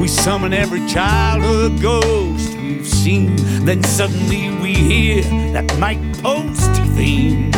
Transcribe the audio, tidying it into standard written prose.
We summon every childhood ghost we've seen. Then suddenly we hear that Mike Post theme.